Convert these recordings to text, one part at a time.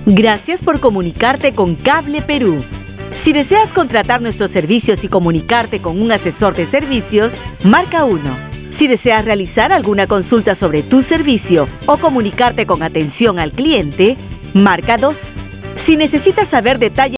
Gracias por comunicarte con Cable Perú. Si deseas contratar nuestros servicios y comunicarte con un asesor de servicios, marca 1. Si deseas realizar alguna consulta sobre tu servicio o comunicarte con atención al cliente, marca 2. Si necesitas saber detalles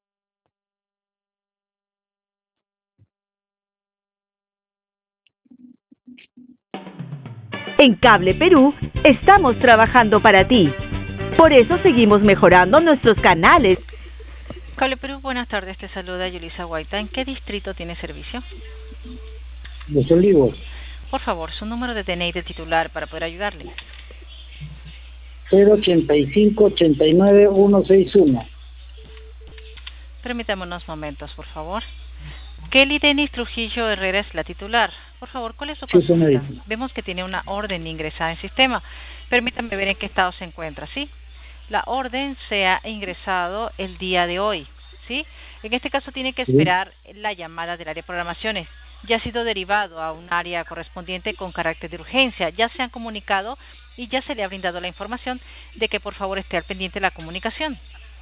en Cable Perú, estamos trabajando para ti. Por eso seguimos mejorando nuestros canales. Cable Perú, buenas tardes, te saluda Yulisa Guaita. ¿En qué distrito tiene servicio? Los Olivos. Por favor, su número de DNI del titular para poder ayudarle. 085-89-161. Permítame unos momentos, por favor. Kelly Denis Trujillo Herrera es la titular. Por favor, ¿cuál es su consulta? Vemos que tiene una orden ingresada en sistema. Permítame ver en qué estado se encuentra, ¿sí? La orden se ha ingresado el día de hoy, ¿sí? En este caso tiene que esperar la llamada del área de programaciones. Ya ha sido derivado a un área correspondiente con carácter de urgencia. Ya se han comunicado y ya se le ha brindado la información de que por favor esté al pendiente de la comunicación.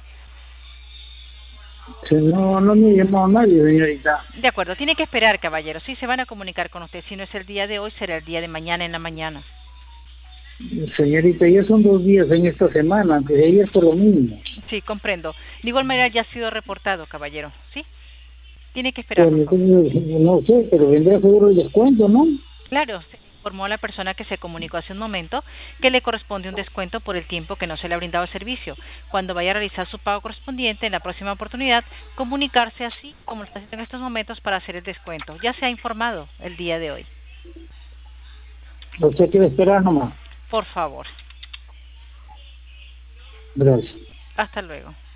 No me ha llamado nadie, señorita. De acuerdo, tiene que esperar, caballero. Sí, se van a comunicar con usted. Si no es el día de hoy, será el día de mañana en la mañana. Señorita, ya son 2 días en esta semana, antes de ayer por lo mismo. Sí, comprendo. De igual manera ya ha sido reportado, caballero, ¿sí? Tiene que esperar. No sé, pero vendrá seguro el descuento, ¿no? Claro, se informó a la persona que se comunicó hace un momento que le corresponde un descuento por el tiempo que no se le ha brindado el servicio. Cuando vaya a realizar su pago correspondiente en la próxima oportunidad, comunicarse así como lo está haciendo en estos momentos para hacer el descuento. Ya se ha informado el día de hoy. Usted quiere esperar nomás. Por favor. Gracias. Hasta luego.